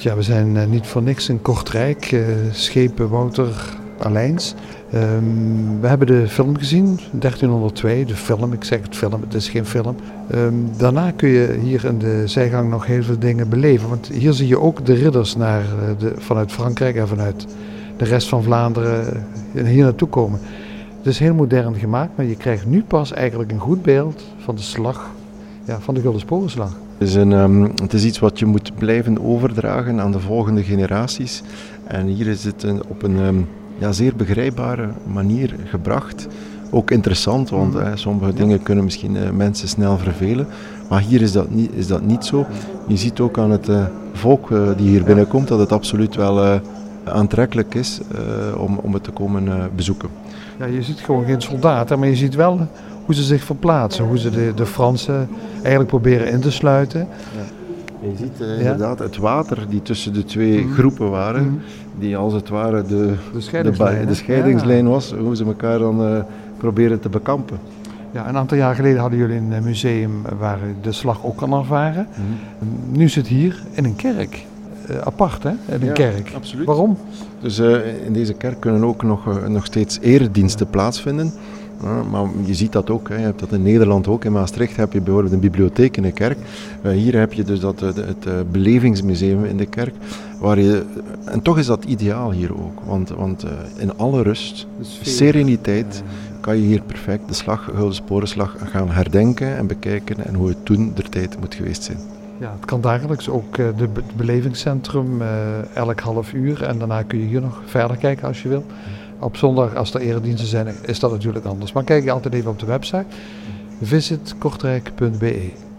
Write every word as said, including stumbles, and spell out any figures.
Ja, we zijn uh, niet voor niks in Kortrijk, uh, schepen Wouter Arlijns. Um, we hebben de film gezien, dertienhonderdtwee, de film, ik zeg het film, het is geen film. Um, daarna kun je hier in de zijgang nog heel veel dingen beleven, want hier zie je ook de ridders naar de, vanuit Frankrijk en vanuit de rest van Vlaanderen hier naartoe komen. Het is heel modern gemaakt, maar je krijgt nu pas eigenlijk een goed beeld van de slag, ja, van de Gulden Sporenslag. Het is, een, um, het is iets wat je moet blijven overdragen aan de volgende generaties. En hier is het een, op een um, ja, zeer begrijpbare manier gebracht. Ook interessant, want mm. hè, sommige ja. dingen kunnen misschien uh, mensen snel vervelen. Maar hier is dat niet, is dat niet zo. Je ziet ook aan het uh, volk uh, die hier binnenkomt dat het absoluut wel uh, aantrekkelijk is uh, om, om het te komen uh, bezoeken. Ja, je ziet gewoon geen soldaten, maar je ziet wel hoe ze zich verplaatsen, hoe ze de, de Fransen eigenlijk proberen in te sluiten. Ja. Je ziet uh, inderdaad het water die tussen de twee mm. groepen waren, mm. die als het ware de, de scheidingslijn, de, de scheidingslijn ja. was, hoe ze elkaar dan uh, proberen te bekampen. Ja, een aantal jaar geleden hadden jullie een museum waar je de slag ook kan ervaren. Mm. Nu zit hier in een kerk. Uh, apart, hè? In een ja, kerk. Absoluut. Waarom? Dus uh, in deze kerk kunnen ook nog, uh, nog steeds erediensten ja. plaatsvinden. Uh, maar je ziet dat ook, hè. Je hebt dat in Nederland ook. In Maastricht heb je bijvoorbeeld een bibliotheek in de kerk. Uh, hier heb je dus dat, uh, het uh, belevingsmuseum in de kerk. Waar je, en toch is dat ideaal hier ook. Want, want uh, in alle rust, sereniteit, kan je hier perfect de slag, Gulden Sporenslag gaan herdenken en bekijken. En hoe het toen der tijd moet geweest zijn. Ja, het kan dagelijks ook uh, de be- het belevingscentrum uh, elk half uur en daarna kun je hier nog verder kijken als je wil. Op zondag, als er erediensten zijn, is dat natuurlijk anders. Maar kijk je altijd even op de website visit kortrijk punt b e.